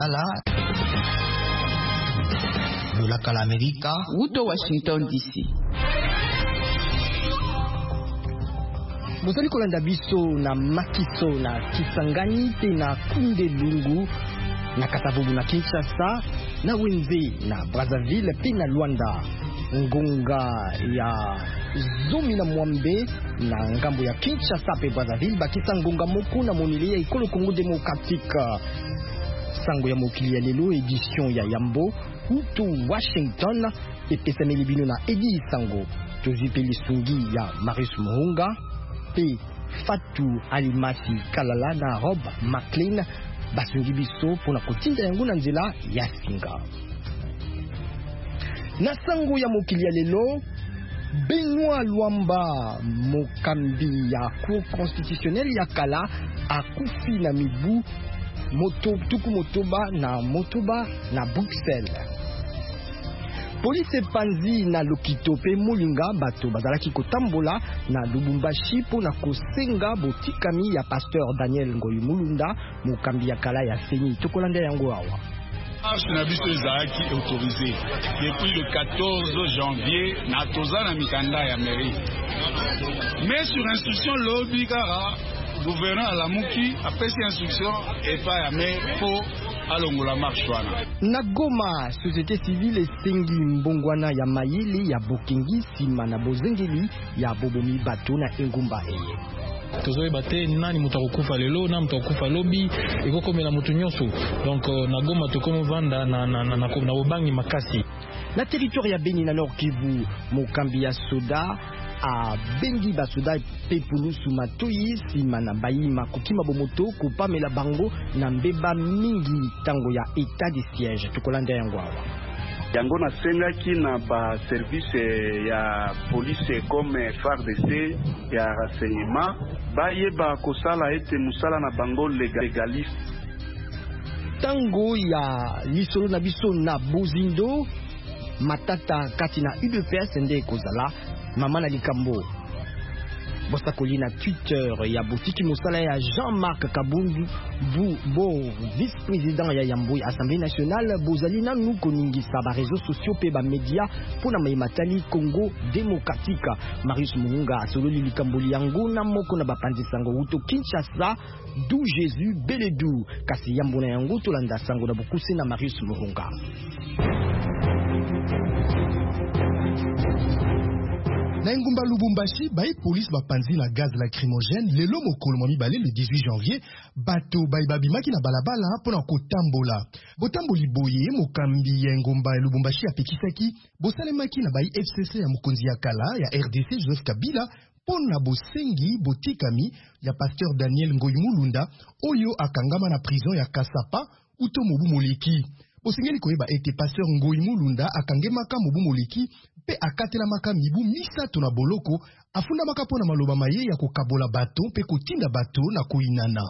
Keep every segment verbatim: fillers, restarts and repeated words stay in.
Ala Lolaka l'América Uto Washington D C. Bozali kolanda biso na Makiso na Kisangani te na Kunde Lungu na Katavubu na Kinshasa na Wenze na Brazzaville pe na Luanda. Ngonga ya Zomi na Mwambe na ngambo ya Kinshasa pe Brazzaville bakisa ngonga moko na monili ya Ekolo Congo Démocratique. Sango ya mokili ya lelo edition ya Yambo Uto Washington epesameli bino na Edi Sango tozipe lisungi ya Marius Muhunga pe Fatou Alimati Kalala na Rob McLean basungi biso pona kotinda yango na nzela ya singa. Na sango ya mokili ya lelo Benoît Luamba mokambi ya cour constitutionnelle ya kala akufi na mibu moto tuku motoba na motoba na Bruxelles. Police panzi na Lokito pe Molinga bato bazalaki kotambola na Lubumbashi po na kosenga botikami ya pasteur Daniel Ngoyi Mulunda mokambi ya kala ya Seni. Tokolanda yango awa. Marche na biso ezalaki autorisé depuis le quatorze janvier na toza na mikanda ya mairie. Mais sur instruction lobi kara gouverneur Alamuki apesi instruction epa ya maire po alongola marche wana. Na Goma, société civile esengi mbongwana ya mayili ya bokengi sima na bozengeli ya bobomi bato na engumba eye. Tozoyeba te nani moto akokufa lelo na moto akokufa lobi ekokomela moto nyonso. Donc na Goma tokomo vanda na na na na bobangi makasi. Na territoire ya Beni na Nord Kivu mokambi ya soda a bengi basoda pepulusu matoyi sima na bayima kokima bomoto kopamela bango na mbeba mingi tango ya état de siège. Tokolanda yango awa. Yango na sengaki na ba service ya police comme F A R D C ya renseignement bayeba kosala ete musala na bango legaliste. Tango ya lisolo na biso na Bozindo matata kati na U D P S nde kozala mama na likambo. Bosakoli na Twitter ya botiki mosala ya Jean-Marc Kabundu bu bo vice-président ya Yambo ya Assemblée nationale bozali na nous koningisa ba réseaux sociaux pe ba média pona maimatali Congo démocratique. Marius Muhunga asololi likambo yango na moko na bapanzi sango uto Kinshasa du Jésus Beledu kasi Yambo na yango tolanda sango na bokuse na Marius Muhunga. Na ngumba Lubumbashi, bayi police bapanzi na gaz lacrymogène lelo mokolo mwa mibale le dix-huit janvier bato bayi babimaki na balabala pona kotambola. Botamboli boye mokambi ya ngumba Lubumbashi apekisaki bosalemaki na bayi F C C ya mokonzi ya kala ya R D C Joseph Kabila pona bosengi botikami ya pasteur Daniel Ngoyi Mulunda oyo akangama na prison ya Kasapa uto mobu moleki. Bosengeli koyeba ete pasteur Ngoyi Mulunda akangemaka mobu moleki pe akatela maka mibu misato na boloko afunda maka pona maloba maye ya kokabola bato pe kotinda bato na koinana.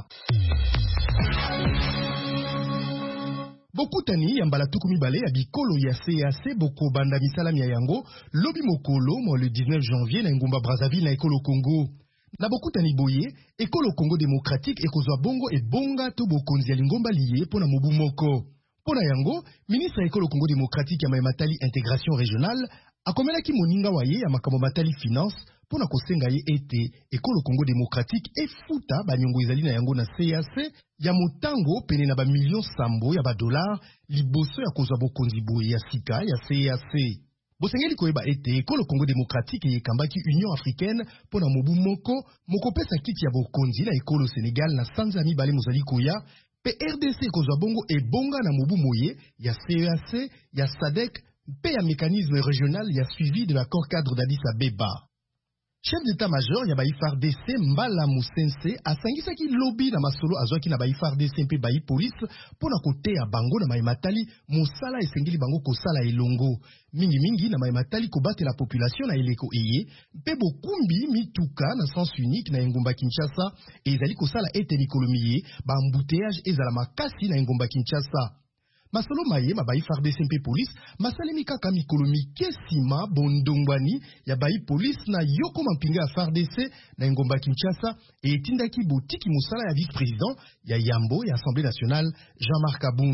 Bokutani ya mbala tuku mibale ya bikolo ya C A C boko banda misalami ya yango lobi mokolo mo le dix-neuf janvier na ngumba Brazzaville na Ekolo Congo. Na bokutani boye Ekolo Congo Démocratique ekozwa bongo ebonga to bokonzi ya lingomba liye pona mobu moko. Pona yango, ministre Ekolo Congo Démocratique ya maimatali intégration régionale akomelaki moninga waye ya makambo matali finance pona kosenga ye ete Ekolo Congo Démocratique efuta banyongo ezali na yango na C A C ya motango pene na ba million sambo ya ba dollar liboso ya kozwa bokonzi boye ya sika ya C A C. Bosengeli koyeba ete Ekolo Congo Démocratique yekambaki Union Africaine pona mobu moko moko pesa kiti ya bokonzi na Ekolo Sénégal na sanza mibale mozali koya pe R D C kozwa bongo ebonga na mobu moye ya C A C ya S A D C pe ya mécanisme régional ya suivi de l'accord cadre d'Addis Abeba. Chef d'état-major ya ba F A R D C Mbala Musense asangisaki lobi na masolo azwaki na ba F A R D C mpe ba police pona kote ya bango na maimatali mosala esengeli bango kosala elongo mingi mingi na maimatali kobate la population na eleko eye mpe bokumbi mituka na sens unique na engumba Kinshasa ezali kosala ete mikolo miye ba embouteillage ezala makasi na engumba Kinshasa. Masolo maye ma ba F A R D C mpe police masalemi kaka mikolo mike sima bondongwani ya ba police na yoko mampinga ya F A R D C na ngomba Kinshasa etindaki botiki musala ya vice-président ya Yambo ya Assemblée nationale Jean-Marc Kabund.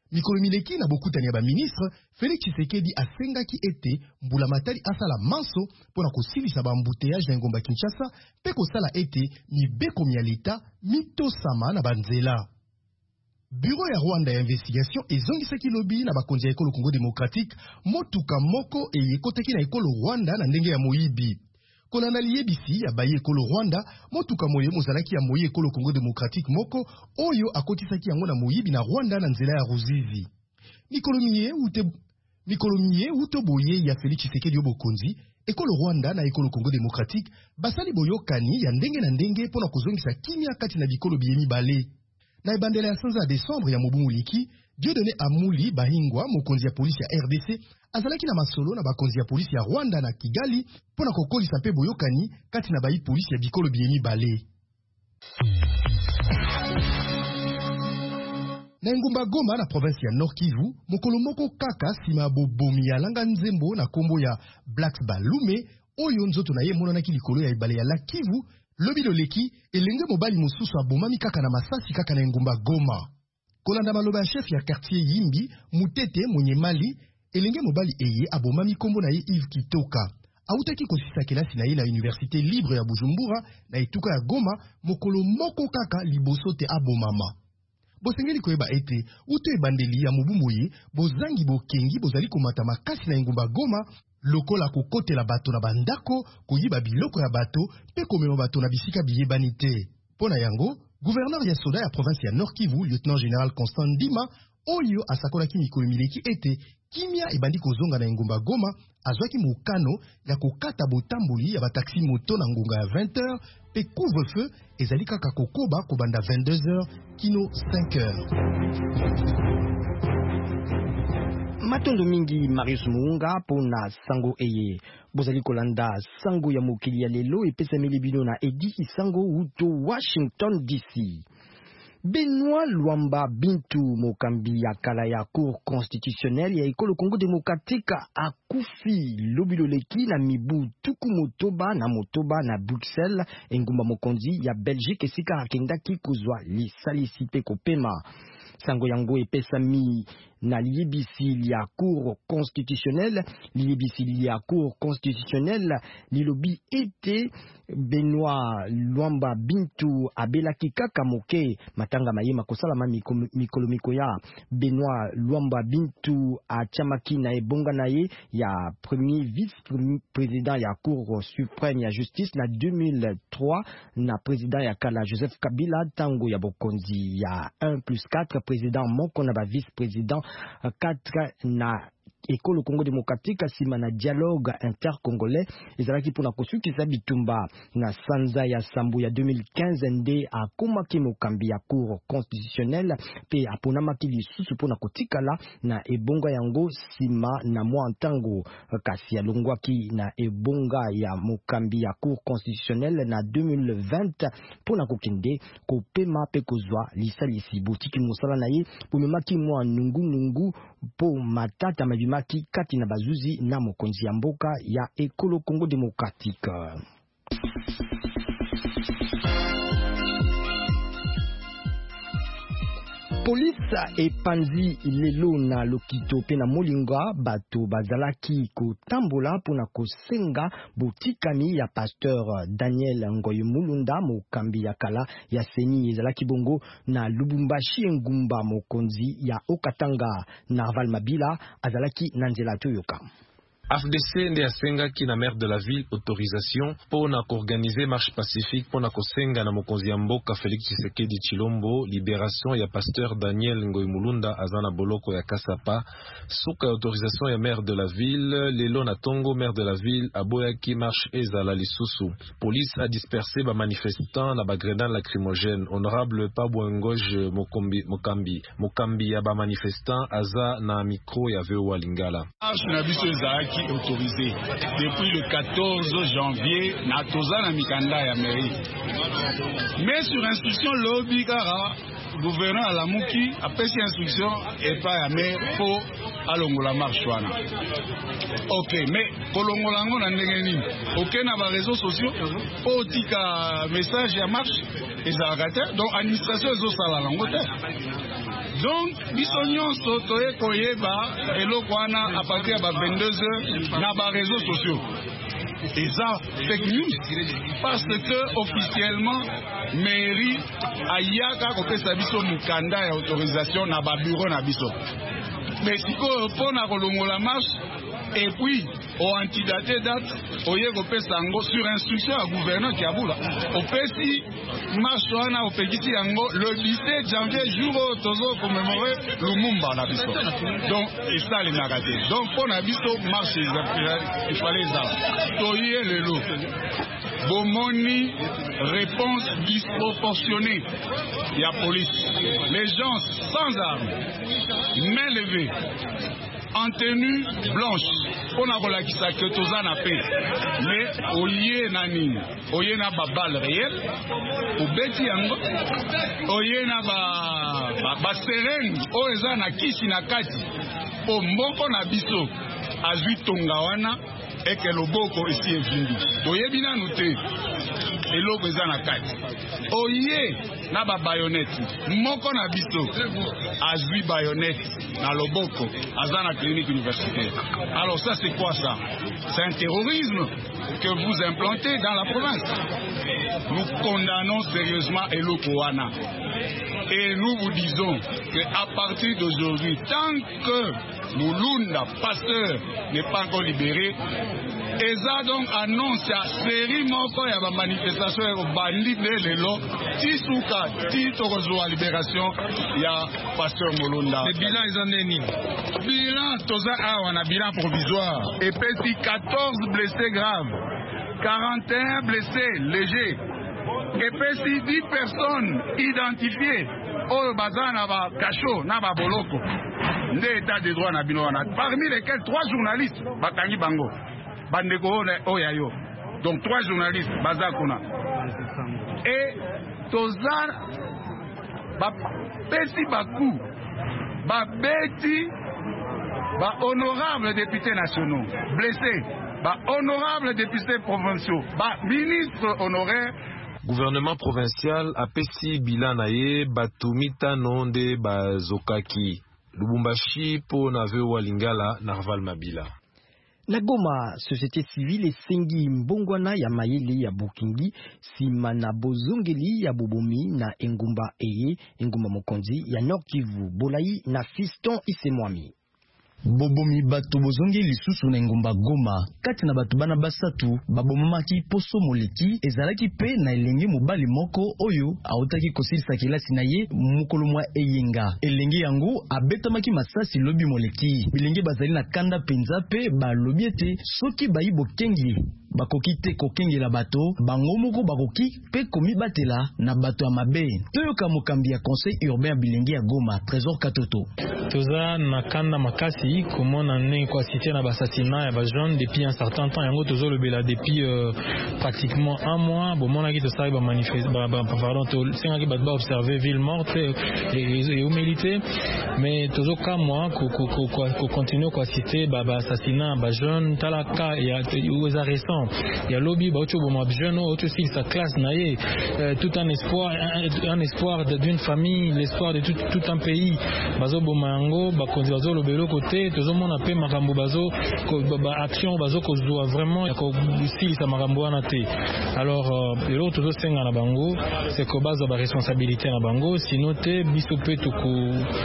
mikolo mileki na bokutani ya baministre, Félix Tshisekedi asengaki ete mbula matali asala manso mpona kosilisa bambuteyage na ngomba Kinshasa mpe kosala ete mibekomi ya leta mitosama na banzela. Bureau ya Rwanda ya investigation ezongisaki lobi na bakonzi ya ekolo Congo Démocratique motuka moko eyekotaki na ekolo Rwanda na ndenge ya moyibi. Kolanda liyebisi ya baye ekolo Rwanda, motuka moye mozalaki ya moye ekolo Congo Démocratique moko oyo akotisaki yango na moyibi na Rwanda na nzela ya Ruzizi. Mikolomiye ute Mikolomiye uto boye ya Félix Tshisekedi obokonzi, ekolo Rwanda na ekolo Congo Démocratique basali boyokani ya ndenge na ndenge pona kozongisa kimia kati na bikolo biyemi bale. Na ebandela ya sanza ya décembre ya mobu muliki, Dieudonné Amuli Bahingwa, mokonzi ya polisi ya R D C, azalaki na masolo na bakonzi ya polisi ya Rwanda na Kigali pona kokolisa mpe boyokani kati na bayi polisi ya bikolo biyemi bale. Na ngumba Goma na province ya Nord Kivu, mokolo moko kaka sima bobomi ya langa nzembo na kombo ya Blacks Balume, oyo nzoto na ye monanaki likolo ya ebale ya la Kivu, lobi loleki elenge mobali mosusu abomami kaka na masasi kaka na ngumba Goma. Kolanda maloba ya chef ya quartier Yimbi, Mutete mwenye mali, elenge mobali eye abomami kombo na ye Yves Kitoka. Autaki kosisa kelasi na ye na Université Libre ya Bujumbura na etuka ya Goma, mokolo moko kaka liboso te abomama. Bosengeli koyeba ete uto ebandeli ya mobu moye bozangi bokengi bozali komata makasi na ngumba Goma lokola kokotela bato na bandako, koyiba biloko ya bato pe komema bato na bisika biyebani te. Pona yango, gouverneur ya soda ya province ya Nord Kivu, lieutenant général Constant Ndima, oyo asakolaki mikolo mileki ete kimia ebandi kozonga na ngumba Goma, azwaki mokano ya kokata botamboli ya bataxi moto na ngonga ya vingt heures pe couvre-feu ezali kaka kokoba kobanda vingt-deux heures kino cinq heures. Matondo mingi Marius Muunga pona sango eye. Bozali kolanda sango ya mokili ya lelo epesameli bino na Edi Sango uto Washington D C. Benoît Luamba Bintu mokambi ya kala ya cour constitutionnelle ya ekolo Congo Démocratique akufi lobiloleki na mibu tuku motoba na motoba na Bruxelles engumba mokonzi ya Belgique esika akendaki kozwa lisalisi pe kopema. Sango yango epesami na liebisi ya cour constitutionnelle, liebisi ya cour constitutionnelle lilobi ete Benoît Luamba Bintu abelaki kaka moke matanga mayema kosalama mikolo mikoya. Benoît Luamba Bintu achamaki na ebonga na ye ya premier vice-président ya cour suprême ya justice na deux mille trois na président ya kala Joseph Kabila tango ya bokonzi ya un plus quatre président moko na ba vice-président quatre na ekolo Congo Démocratique sima na dialogue intercongolais ezalaki pona kosukisa bitumba na sanza ya sambu ya deux mille quinze nde akomaki mokambi ya cour constitutionnelle pe aponamaki lisusu pona kotikala na ebonga yango sima na mwa ntango kasi alongwaki na ebonga ya mokambi ya cour constitutionnelle na deux mille vingt pona kokende kopema pe kozwa lisalisi botiki mosala na ye pomemaki mwa nungu nungu po matata mabima kati na bazuzi na mokonzi ya mboka ya ekolo Congo Démocratique. Polisa epanzi lelo na lokito pe na molinga bato bazalaki kotambola pona kosenga botikami ya pasteur Daniel Ngoy Mulunda mokambi ya kala ya seni ezalaki bongo na Lubumbashi engumba mokonzi ya Okatanga. Narval Mabila azalaki na nzela toyoka. A F D C nde asengaki na maire de la ville autorisation pour na organiser marche pacifique pour na kosenga na mokonzi ya mboka Félix Tshisekedi Chilombo libération ya pasteur Daniel Ngoy Mulunda azana boloko ya Kasapa suka autorisation ya maire de la ville lelo na tongo maire de la ville aboyaki marche ezala lisusu. Police a dispersé ba manifestants na ba grenade lacrymogène. Honorable Pabwengoj Mokambi Mokambi Mokambi ya ba manifestants aza na micro ya V O A Lingala. Autorisé depuis le quatorze janvier na tozana mikanda ya mairie. Mais sur instruction lobby kara gouverneur Alamuki a pesi instruction et pas ya maire pour alongola marche wana. OK, mais kolongola ngo na ndenge nini? OK na ba réseaux sociaux po tika message ya marche ezalaka te donc administration ezo sala lango te. Donc biso nyonso toye koyeba eloko wana à partir de vingt-deux heures na ba réseaux sociaux. Et ça, fake news, parce que officiellement, mairie ayaka kopesa biso mukanda ya autorisation na ba bureau na biso. Mais si ko pona kolongola marche et puis au antidaté date oye kopesa yango sur instruction ya gouverneur Kiabula. Opesi marche wana opekisi yango le dix-sept janvier jour au tozo commémorer Lumumba na biso. Donc et ça les nagaté. Donc pour na biso marche il fallait ça. Toye lelo. Bomoni réponse disproportionnée. Il y a police. Les gens sans armes, main levée, en tenue blanche, on a relakisa que toza na paix. Mais oye nani, oye na ba balle réelle, ou beti yango, oye na ba ba, ba serene, o eza na kisi na kati, o mboko na biso, azui tongawana, et que loboko ici est vindi. Oye bina noté, et l'eau eza na kati. Oye na ba bayonette, moko na biso, azui bayonette na loboko, aza na clinique universitaire. Alors ça c'est quoi ça? C'est un terrorisme que vous implantez dans la province. Nous condamnons sérieusement eloko wana. Et nous vous disons qu'à partir d'aujourd'hui, tant que Mulunda, pasteur, n'est pas encore libéré, et ça donc annonce la série moko ya ba manifestation ya bandi lelo tisuka titorozo à libération ya pasteur Mulunda. Le bilan ils ont neni. Bilan toza awa na bilan provisoire et petit quatorze blessés graves, quarante et un blessés légers. Et puis dix personnes identifiées au bazar na ba kacho na ba boloko nde état de droit na bino wana, parmi lesquels trois journalistes bakangi bango bandeko oyayo, donc trois journalistes bazar kuna et tozar ba pesi baku ba beti ba honorables députés nationaux blessés, ba honorables députés provinciaux, ba ministres honoraires. Gouvernement provincial apesi bilanaye batumita nonde bazokaki Lubumbashi po nave wa Lingala Narval Mabila. Na Goma, société civile esengi mbongwana ya mayele ya Bukingi sima na bozongeli ya Bobomi na Engumba Eye, Engumba Mokonzi ya Nord Kivu, Bolai na Fiston Isemwami. Bobomi bato bozongi lisusu na Engumba Goma kati na bato bana basatu babomamaki poso moleki ezalaki pe na elenge mobali moko oyo autaki kosilisa kelasi na ye mukolo mwa eyenga. Elenge yango abetamaki masasi lobi moleki. Bilenge bazali na kanda penza pe balobi ete soki bayi bokengi bakoki te kokengela bato bango moko bakoki pe komi batela na bato ya mabe. Toyoka mokambi ya conseil urbain bilenge ya Goma Trésor Katoto. Toza na kanda makasi komona ne kwa cité na bassassinat ya ba jeune depuis un certain temps yango tozo le bela depuis euh, pratiquement un mois bon mona ki to sai ba manifeste ba pardon to singa ki ba observer ville morte et et humilité mais tozo ka moi ko ko ko continuer kwa cité ba assassinat ba jeune talaka ya ou récent il y a lobby ba ocho bo jeune ocho si sa classe naie tout un espoir un, un espoir d'une famille, l'espoir de tout tout un pays bazo bo mango ba konzo lo belo côté tozo mona pe makambo bazo ko ba action bazo ko zo vraiment ko style sa makambo wana te. Alors lelo tozo senga na bango c'est ko bazo ba responsabilité na bango sinon te biso pe to ko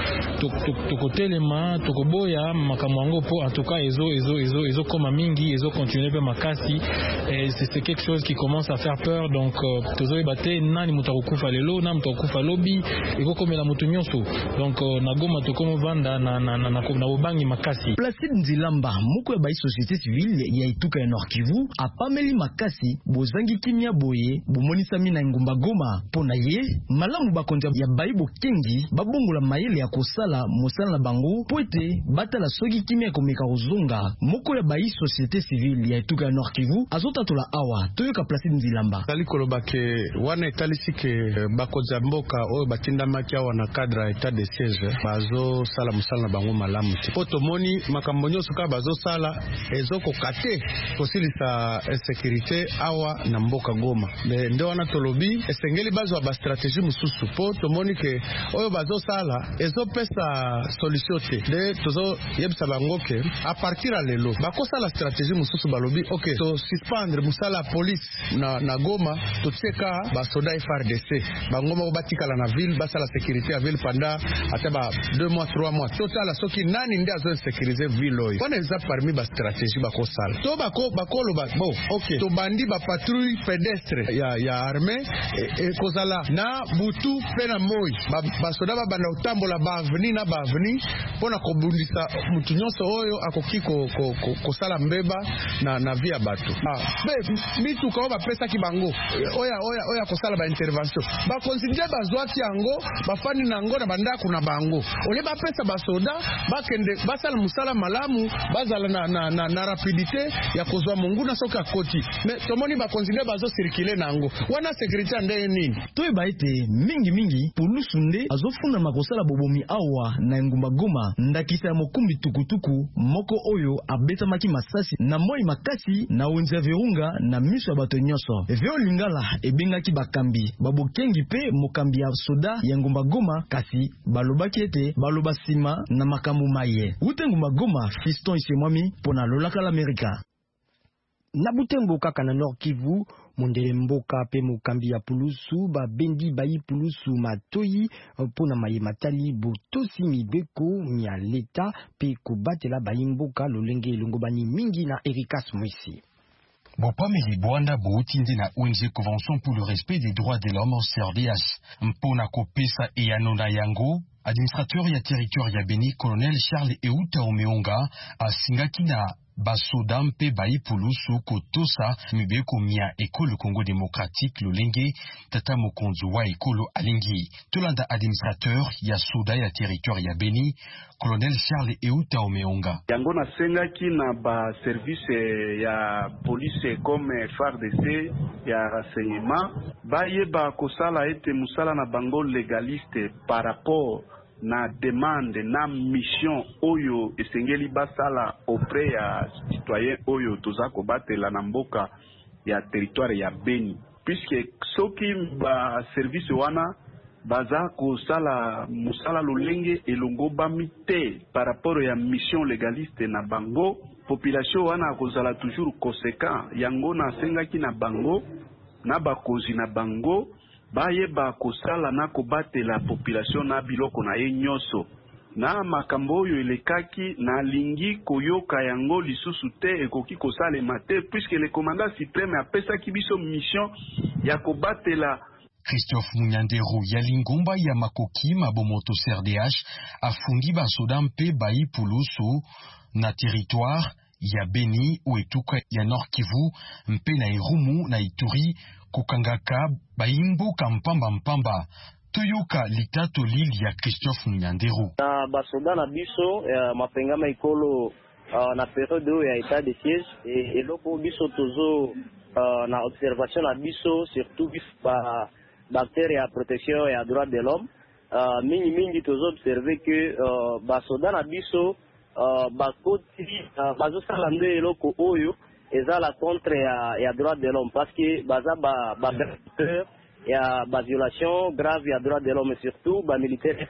to ko telema to ko boya makambo ngo po en tout cas ezo ezo ezo ezo comme mingi ezo continuer pe makasi et c'est quelque chose qui commence à faire peur. Donc tozo ebate nani mutakufa lelo na mutakufa lobi eko komela mutu nyonso. Donc na Goma to komo vanda na na na na bobangi makasi. Placide Nzilamba moko ya ba société civile ya Ituka ya Nord Kivu apameli makasi bozangi kimia boye bomonisa mina Engumba Goma pona ye malamu bakonja ya baibo kengi babongola mayele ya kosala mosala na bango poete batala soki kimia komeka ozonga moko ya ba société civile ya Ituka ya Nord Kivu azota tola awa toyoka Placide Nzilamba tali kolobake wana etalisike bakonja mboka oyo batinda makia wana cadre état de siège bazo sala musala na bango malamu te po tomoni makambo nyonso ka bazo sala ezoko kate kosilisa insécurité awa na mboka Goma me nde wana tolobi esengeli bazwa ba stratégie mususu po tomoni ke oyo bazo sala ezopesa solution te de tozo yebisa bango ke a partir ya lelo bakosala stratégie mususu balobi ok to suspendre musala police na, na Goma totieka basoda F A R D C bango moko batikala na ville basala sécurité ya ville pendant ata ba deux mois trois mois totala soki nani nde azo sécuriser ville oyo wana eza parmi ba stratégie bakosala to bako bakolo ba bon ok to bandi ba patrouille pédestre ya ya armée e, e kozala na butu pe na moi basoda ba banda utambola ba avenue na ba avenue pona kobundisa mutu nyonso oyo akoki ko kosala mbeba na na via bato ah be bitu ko ba pesa ki bango oya oya oya kosala ba intervention ba considérer bazwaki yango bafani nango na bandako na bango ole ba pesa basoda bakende basala musala malamu bazala na na, na, na rapidité ya kozwa mungu na soka koti mais tomoni ba considérer bazo circuler nango wana sécurité ndeye nini to eba ete mingi mingi polusunde azofuna makosala bobomi awa na ngumba Goma ndakisa ya mokumbi tukutuku moko oyo abetamaki masasi na moi makasi na wenza verunga na miso ya bato nyonso veo lingala ebengaki bakambi babokengi pe mokambi ya soda ya ngumba Goma kasi balobaki ete baloba sima na makambo maye ute ngumba Goma Fiston Isemwami pona lolaka l'Amerika na Butembo kaka na Nord Kivu mondele mboka pe mokambi ya pulusu ba bendi bayi pulusu matoyi pona maye matali botosi mibeko nya leta pe kobatela bayi mboka lolenge elongobani mingi na Erikas Mwisi. Bopameli Bwanda boutindi na O N G Convention pour le respect des droits de l'homme C R D H mpona kopesa eyanona yango administrateur ya territoire ya Beni colonel Charles Euta Omeonga asingaki na basoda mpe bayi pulusu kotosa mibeko mia ekolo Congo démocratique lolenge tata mokonzi wa ekolo alingi tolanda administrateur ya soda ya territoire ya Beni colonel Charles Euta Omeonga yango nasengaki na ba service ya police comme F A R D C ya renseignement bayeba kosala ete musala na bango légaliste par rapport na demande na mission oyo esengeli basala auprès ya citoyen oyo toza kobatela na mboka ya territoire ya Beni puisque soki ba service wana baza kosala musala lolenge elongo bamite par rapport ya mission légaliste na bango population wana kozala toujours conséquent yango na sengaki na bango na bakozi na bango bayeba kosala na kobatela population na biloko na ye nyonso na makambo oyo elekaki na lingi koyoka yango lisusu te ekoki kosalema te puisque le commandant suprême apesaki biso mission ya kobatela. Christophe Munyandero ya lingomba ya makoki mabomoto C R D H afundi basoda mpe bayi pulusu na territoire ya Beni oetuka ya Nord Kivu mpe na Irumu na Ituri kokangaka bayimbo kampamba mpamba toyoka litato lili ya Christophe Munyandero na basoda na biso ya mapengama ikolo uh, na periode ya état de siège et eloko biso tozo uh, na observation na biso surtout ba bactéries ya protection ya droit de l'homme uh, mingi mingi tozo observer que uh, basoda na biso uh, bakoti uh, bazosala nde eloko oyo eza la contre ya, ya droit de l'homme parce que baza ba ba ya ba violation grave ya droit de l'homme surtout ba militaire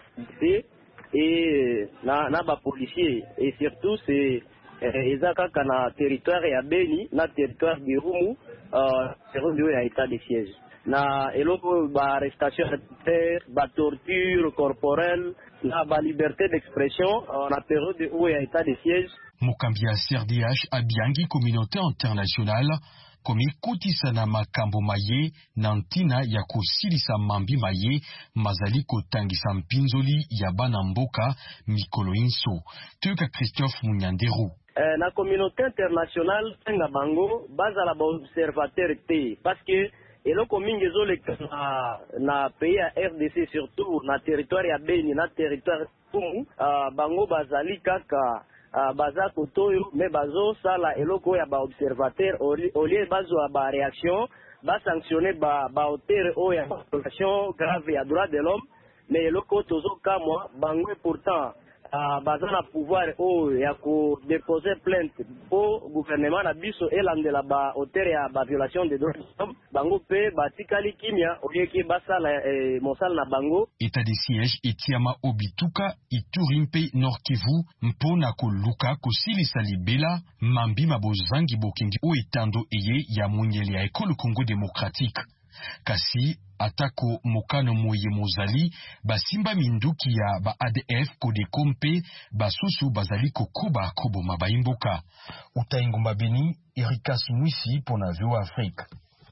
et na na ba policier et surtout c'est eza kaka na territoire ya Beni na territoire de Rumu euh territoire ya état de siège na eloko ba arrestation arbitraire ba torture corporelle na ba liberté d'expression na période où ya état de siège mokambi ya C R D H abiangi communauté internationale komi kotisa na makambo maye na ntina ya kosilisa mambi maye mazali kotangisa mpinzoli ya bana mboka mikolo inso toyoka Christophe Munyandero eh, na communauté internationale senga bango bazala ba observateur te parce que eloko mingi ezoleka na, na pays ya R D C surtout na territoire ya Beni na territoire Kumu uh, bango bazali kaka uh, baza kotoyo me bazo sala eloko ya ba observateur au lieu bazo ba réaction ba sanctionner ba ba auteur o ya violation grave ya droit de l'homme mais eloko tozo kamwa bango pourtant baza na pouvoir oyo ya ko déposer plainte po gouvernement na biso elandela ba auteur ya ba violation des droits de l'homme bango pe batikali kimia oyeki basala mosala na bango. État de siège etiama obituka Ituri mpe Nord Kivu mpona koluka kosilisa libela mambi mabozangi bokindi o etando eye ya monyele ya ekolo Congo démocratique. Kasi atako mokano moye mozali basimba minduki ya ba A D F Kodeko mpe basusu bazali kokoba koboma baimboka. Utaingumba Beni, Erikas Mwisi pona V O A Afrique.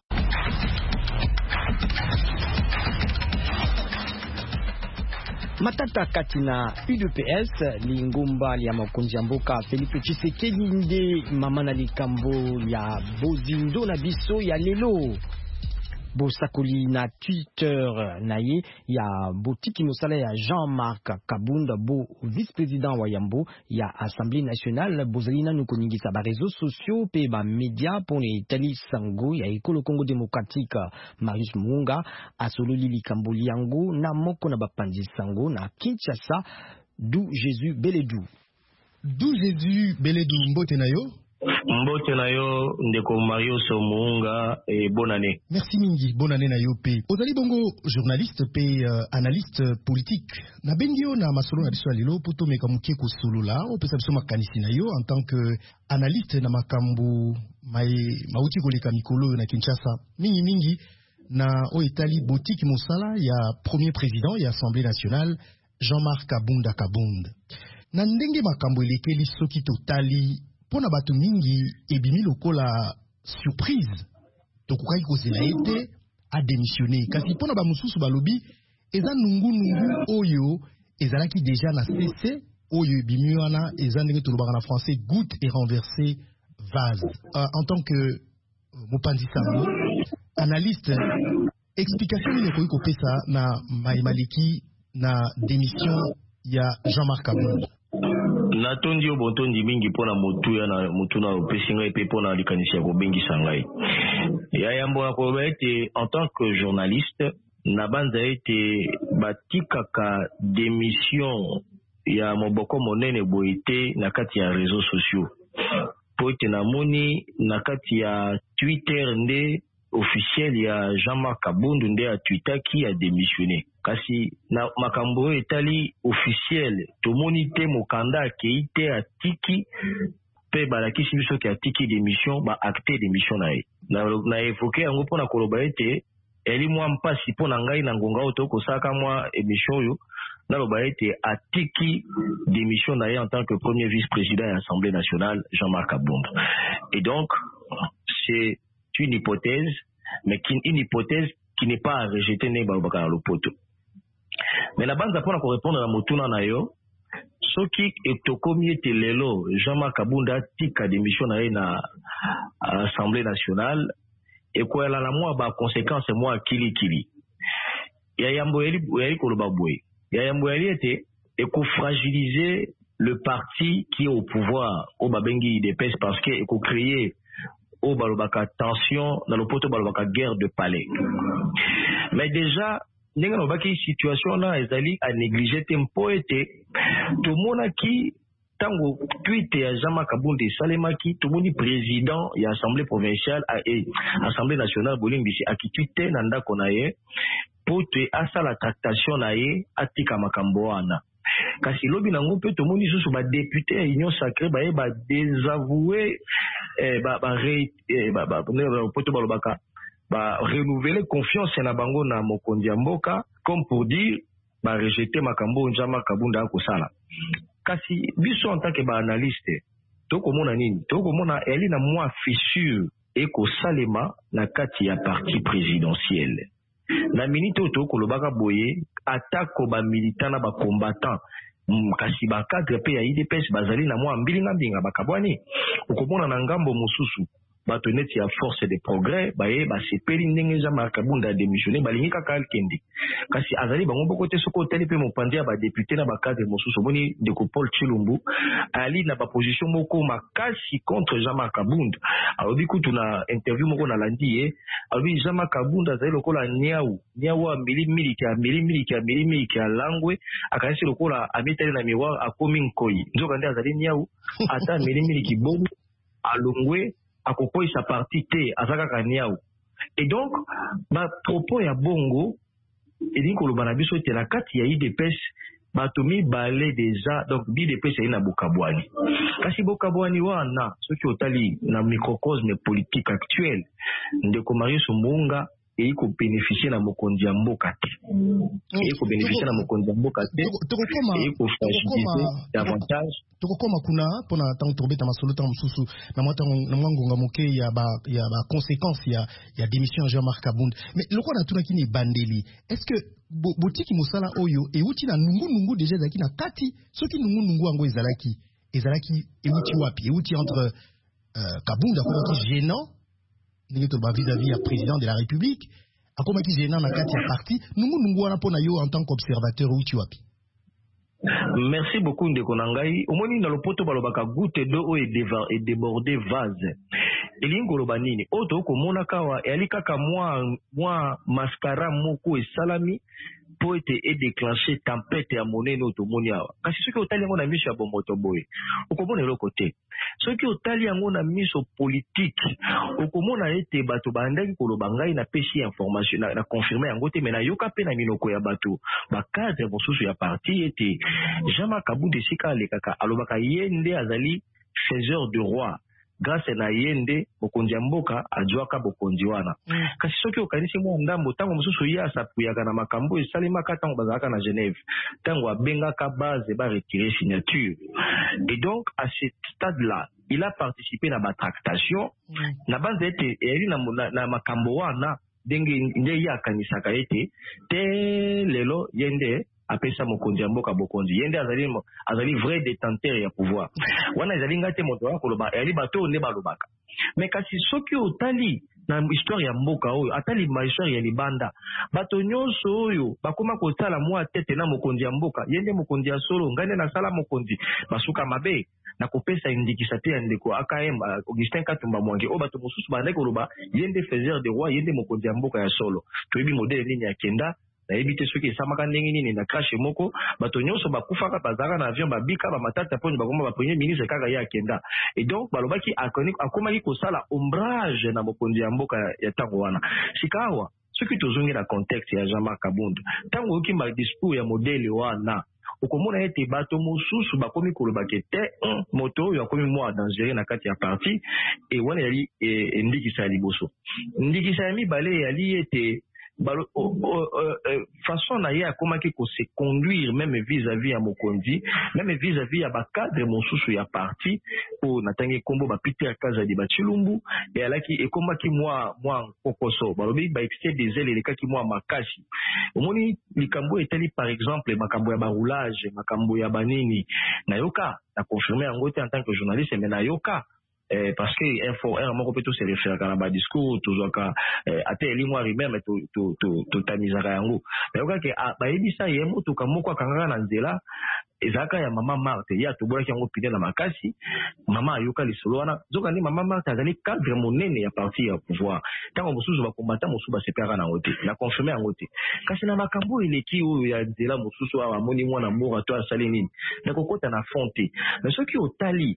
Matata katina U D P S lingumba ya makonzi ya mboka Felipe Tshisekedi nde mama na likambo ya bozindo na biso ya lelo. Bosakoli na Twitter naye ya botiki mosala ya Jean-Marc Kabunda bo vice-président wa yambo ya Assemblée nationale bozalina nukoningisa ba réseaux sociaux pe ba média pour les tali sango ya ekolo Congo démocratique. Marius Munga asololi likambo yango na moko na bapanzi sango na Kinshasa du Jésus Beledou. Du Jésus Beledou mbote na yo. Mbote na yo ndeko Marius Munga et bonne année. Merci mingi, bonne année na yo pe. Ozali bongo journaliste pe uh, analyste politique. Na bengio na masolo na biso lelo poto meka mukie ko solola o pesa biso makanisi na yo en tant que analyste na makambo mai mauti koleka mikolo na Kinshasa. Mingi mingi na o etali boutique mosala ya premier président ya Assemblée nationale Jean-Marc Kabunda Kabunda. Na ndenge makambo elekeli soki totali pona bato mingi ebimi lokola surprise tokukai kozela ete a démissionné kasi pona ba mususu balobi eza nungu nungu oyo ezalaki déjà na C C oyo ebimi wana eza ndenge tolobaka na français goutte et renversé vase. Euh, en tant que euh, mopanzi sango analyste explication nini koyi kopesa na maimaleki na démission ya Jean-Marc Kabunda. Natondi yo bontondi mingi pona motu ya na motu na opesinga epe pona likanisi ya kobengisa ngai. Ya yambo ya koloba ete en tant que journaliste na banza ete batikaka démission ya moboko monene boite na kati ya réseaux sociaux. Po ete na moni na kati ya Twitter nde officiel ya Jean-Marc Kabunda nde a tweetaki a démissionné. Kasi na makambo etali officiel tomoni te mokanda akeite atiki pe balakisi biso ke atiki démission ba acte démission na ye. Na na évoquer yango pona koloba ete eli mwa mpasi pona ngai na ngonga oto kosaka mwa émission yo na loba ete atiki démission na ye en tant que premier vice-président de l'Assemblée nationale Jean-Marc Kabunda. Et donc c'est une hypothèse mais qui, une hypothèse qui n'est pas à rejeter ne balobaka na lopoto. Mais la bande pour répondre à motuna na yo soki etokomi ete lelo Jean-Marc Kabunda tika démission na ye na Assemblée nationale et quoi la la moi ba conséquence moi kili kili ya yambo eli eli koloba boye ya yambo eli ete et ko fragiliser le parti qui est au pouvoir au babengi I D P S parce que et ko créer au balobaka tension dans le poto balobaka guerre de palais. Mais déjà ndenge na baki situation na ezali a négliger tempo ete to monaki tango tweet ya Jean-Marc Kabunda salemaki to moni président ya assemblée provinciale et assemblée nationale bolimbisi akitwite na ndako na ye pote asa la tractation na ye atika makambo wana. Kasi lobi nango pe to moni susu ba député ya union sacrée ba ba désavouer eh, ba ba re eh, ba ba poto balobaka ba renouveler confiance na bango na mokonzi ya mboka comme pour dire ba rejeter makambo Jean-Marc Kabunda akosala. Kasi biso en tant que ba analyste to komona nini to komona eli na mwa fissure et ko salema na kati ya parti présidentiel. Na minute to kolobaka boye atako ba militant na ba combattant kasi ba cadre pe ya I D P S bazali na mwa mbilinga mbinga bakabwani ukomona na ngambo mususu bato neti ya force de progrès baye basepeli ndenge Jean-Marc Kabunda a démissionné balingi kaka alkende kasi azali bango boko te soko teli pe mopandi ya badepute na bakadre mosusu omoni ndeko Paul Tshilumbu ali na baposition moko makasi contre Jean-Marc Kabunda alobi kutu na interview moko na landi ye alobi Jean-Marc Kabunda azali lokola niau niau amili miliki amili miliki amili miliki alangwe akanisi lokola amitali na miroir akomi nkoi nzoka nde azali niau ata amili miliki bobu alongwe akokoi sa parti te azaka kaniau et donc ba propos ya bongo elingi koloba na biso ete na kati ya I D P S bato mibale deja donc I D P S na bokabwani kasi bokabwani wana soki otali na microcosme politique actuel ndeko Marius Mbunga et ko bénéficier na mokonzi ya mboka te et ko bénéficier na mokonzi ya mboka te et ko fragiliser davantage tokokoma kuna pona tango tobeta masolo tango mususu na mwata na mwangonga moke ya ba ya ba conséquence ya ya démission Jean-Marc Kabunda mais loko na tuna kini bandeli est-ce que botiki musala oyo e uti na nungu nungu déjà zaki na kati soki nungu nungu ango ezalaki ezalaki e uti wapi e uti entre euh, Kabunda ko ki gênant vis-à-vis du président de la République, à comment qui gênant na kati ya parti, nous nous wana pona yo en tant qu'observateur ou tu wapi. Merci beaucoup ndeko nangai. Omoni na lopoto balobaka goutte d'eau et déborder vase. Elingo lobanini. Oto ko mona kawa e alikaka moi moi mascara moko e salami po ete e déclencher tempête ya monene otomoni awa. Kasi soki otali yango na miso ya bomboto boye. Okomona eloko te. Soki otali yango na miso politique, okomona ete bato bandaki koloba ngai na peshi information na, na confirmer yango te mais na yoka pe na minoko ya bato ba cadre mosusu ya parti ete Jean-Marc Kabunda sika alekaka alobaka yende azali faiseur de roi. Grâce na yende bokonzi ya mboka ajwaka bokonzi wana mm. Kasi soki okanisi mwa ndambo tango mosusu ye asapuyaka na makambo esalimaka tango bazalaka na Genève tango abengaka base ba retirer signature et donc à ce stade là il a participé na ba tractation mm. Na base ete eli na, na, na makambo wana ndenge nde ya kanisaka ete te lelo yende apesa mokonzi ya mboka bokonzi yende azali azali vrai détenteur ya pouvoir wana ezali ngate moto wa koloba ali bato ne balobaka mais kasi soki otali na histoire ya mboka oyo atali ma histoire ya libanda bato nyonso oyo bakoma kotala mwa tete na mokonzi ya mboka yende mokonzi ya solo ngane na sala mokonzi basuka mabe na kopesa indikisa te ya ndeko A K M Augustin Katumba Mwangi o bato mosusu bande koloba yende faiseur de roi yende mokonzi ya mboka ya solo toyebi modele nini ya kenda na ebite soki esamaka ndenge nini na crash moko bato nyonso bakufaka bazaka na avion babika ba matata poni bakoma ba premier ministre kaka ya kenda et donc balobaki akomaki kosala ombrage na mokonzi ya mboka ya tango wana sikawa soki tozongi na contexte ya Jean-Marc Kabunda tango okimba discours ya modele wana okomona ete bato mosusu bakomi kolobake te moto oyo akomi mwa dangereux na kati ya parti et wana yali e, ndikisa ya liboso ndikisa ya mibale yali ete Balo, oh, oh, oh, euh, façon na ye akomaki ko se conduire même vis-à-vis à mokonzi même vis-à-vis à ba cadre mosusu ya parti po natangi kombo ba Peter Kazadi ba Tshilumbu et alaki ekomaki moi moi kokoso balobi ba excès des ailes lekaki moi makasi omoni likambo etali par exemple makambo ya ba roulage makambo ya banini na yoka na confirmer yango te en tant que journaliste mais na yoka Eh, parce que info un moko peut se référer à ba discours toujours ka ate elingwa rimeme to to to to tamizaka yango mais oka ke ba ebisa yemo to kamoko akanga na nzela ezaka ya mama Marthe ya to bolaki yango pide na makasi mama ayoka lisolo wana zoka ni mama Marthe azali cadre monene ya parti ya pouvoir tango mosusu ba kombata mosusu ba separa na ngote na confirmer yango te kasi na makambo eleki oyo ya nzela mosusu awa moni mwana mora to asali nini na kokota na fonte mais soki otali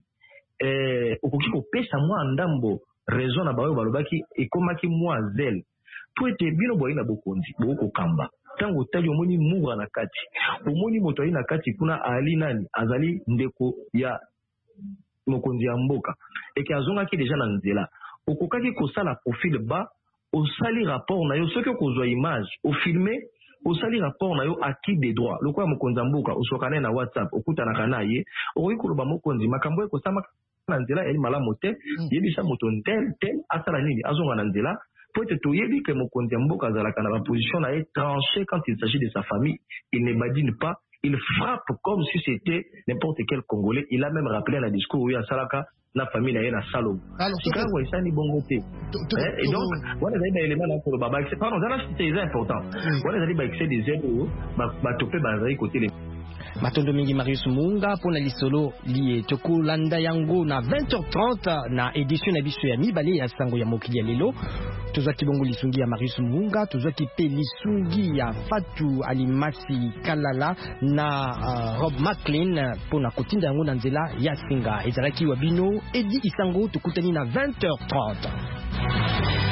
eh okoki kopesa mwa ndambo raison na bayo balobaki ekomaki mwa zel to ete bino boyi na bokonzi boko kamba tango tali omoni mura na kati omoni moto ali na kati kuna ali nani azali ndeko ya mokonzi ya mboka eke azongaki deja na nzela okokaki kosala profil ba osali rapport na yo soki okozwa image ofilme osali rapport na yo acquis des droits lokola mokonzi ya mboka osokana na WhatsApp okutanaka na ye okoki koloba mokonzi makambo ekosama na nzela eli malamu te yebisa moto ntel tel asala nini azonga na nzela po ete toyebi ke mokonzi ya mboka azalaka na baposition na ye tranché quand il s'agit de sa famille il ne badine pas il frappe comme si c'était n'importe quel Congolais. Il a même rappelé à la discours où il y a Salaka, la famille n'a rien à Salom. Alors, c'est quand même ça, ni bon côté. Et donc, voilà, il y a des éléments là pour le baba. Pardon, c'est important. Voilà, il y a des aides, bah, topé, bah, côté les. Matondo mingi Marius Munga pona lisolo lié tokolanda yango na vingt heures trente na édition na biso ya mibale ya sango ya mokili ya lelo. Tozaki bongo lisungi ya Marius Munga, tozaki pe lisungi ya Fatou Alimasi Kalala na uh, Rob McLean pona kotinda yango na nzela ya singa ezalaki wa bino edi isango tukutani na vingt heures trente.